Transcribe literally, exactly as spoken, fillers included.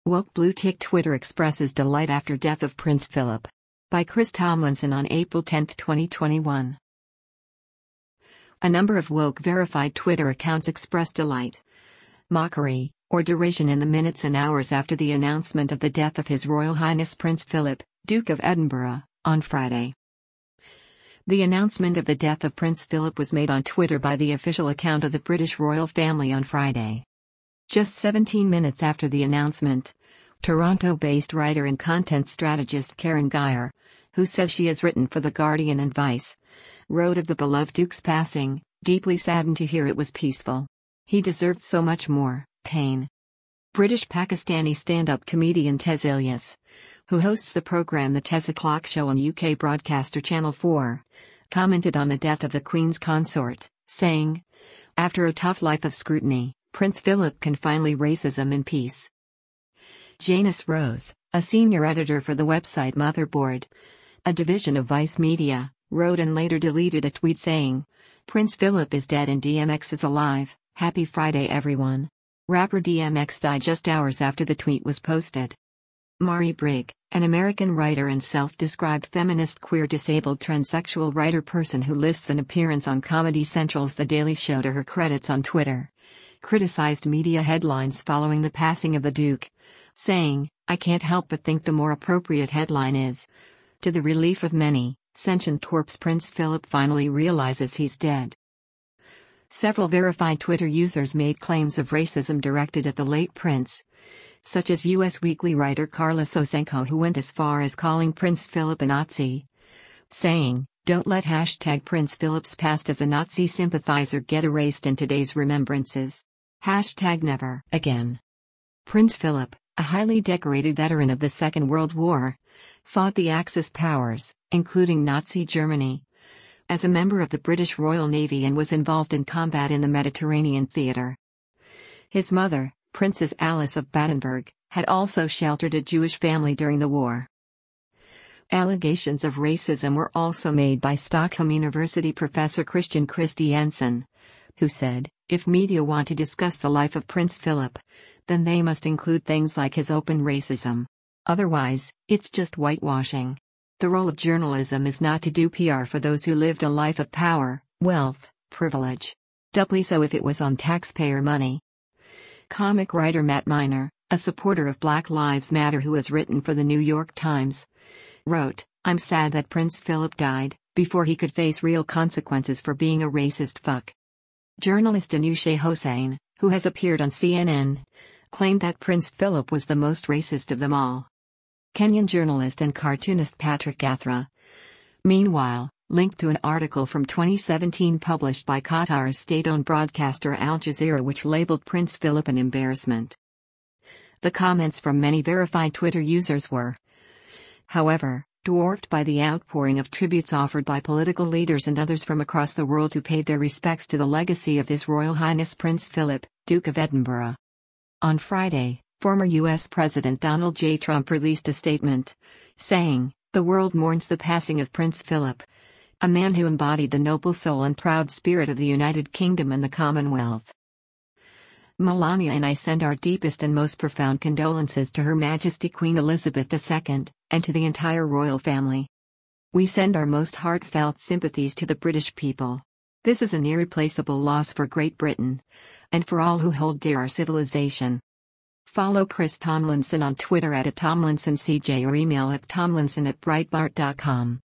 Woke Blue Tick Twitter expresses delight after death of Prince Philip. By Chris Tomlinson on April tenth, twenty twenty-one. A number of woke verified Twitter accounts expressed delight, mockery, or derision in the minutes and hours after the announcement of the death of His Royal Highness Prince Philip, Duke of Edinburgh, on Friday. The announcement of the death of Prince Philip was made on Twitter by the official account of the British royal family on Friday. Just seventeen minutes after the announcement, Toronto-based writer and content strategist Karen Geyer, who says she has written for The Guardian and Vice, wrote of the beloved Duke's passing, deeply saddened to hear it was peaceful. He deserved so much more pain. British-Pakistani stand-up comedian Tez Ilyas, who hosts the program The Tez O'Clock Show on U K broadcaster Channel four, commented on the death of the Queen's consort, saying, "After a tough life of scrutiny, Prince Philip can finally racism in peace." Janice Rose, a senior editor for the website Motherboard, a division of Vice Media, wrote and later deleted a tweet saying, "Prince Philip is dead and D M X is alive, happy Friday everyone." Rapper D M X died just hours after the tweet was posted. Mari Brigg, an American writer and self-described feminist queer disabled transsexual writer person who lists an appearance on Comedy Central's The Daily Show to her credits on Twitter, criticized media headlines following the passing of the Duke, saying, "I can't help but think the more appropriate headline is, 'To the relief of many, sentient corpse Prince Philip finally realizes he's dead.'" Several verified Twitter users made claims of racism directed at the late prince, such as U S Weekly writer Carla Sosenko, who went as far as calling Prince Philip a Nazi, saying, "Don't let hashtag Prince Philip's past as a Nazi sympathizer get erased in today's remembrances. Hashtag never again." Prince Philip, a highly decorated veteran of the Second World War, fought the Axis powers, including Nazi Germany, as a member of the British Royal Navy and was involved in combat in the Mediterranean theatre. His mother, Princess Alice of Battenberg, had also sheltered a Jewish family during the war. Allegations of racism were also made by Stockholm University professor Christian Christiansen, who said, "If media want to discuss the life of Prince Philip, then they must include things like his open racism. Otherwise, it's just whitewashing. The role of journalism is not to do P R for those who lived a life of power, wealth, privilege. Doubly so if it was on taxpayer money." Comic writer Matt Miner, a supporter of Black Lives Matter who has written for the New York Times, wrote, "I'm sad that Prince Philip died, before he could face real consequences for being a racist fuck." Journalist Anousheh Hossain, who has appeared on C N N, claimed that Prince Philip was the most racist of them all. Kenyan journalist and cartoonist Patrick Gathra, meanwhile, linked to an article from twenty seventeen published by Qatar's state-owned broadcaster Al Jazeera which labeled Prince Philip an embarrassment. The comments from many verified Twitter users were, however, dwarfed by the outpouring of tributes offered by political leaders and others from across the world who paid their respects to the legacy of His Royal Highness Prince Philip, Duke of Edinburgh. On Friday, former U S President Donald J. Trump released a statement, saying, "The world mourns the passing of Prince Philip, a man who embodied the noble soul and proud spirit of the United Kingdom and the Commonwealth. Melania and I send our deepest and most profound condolences to Her Majesty Queen Elizabeth the Second, and to the entire royal family. We send our most heartfelt sympathies to the British people. This is an irreplaceable loss for Great Britain, and for all who hold dear our civilization." Follow Chris Tomlinson on Twitter at Tomlinson C J or email at tomlinson at breitbart dot com.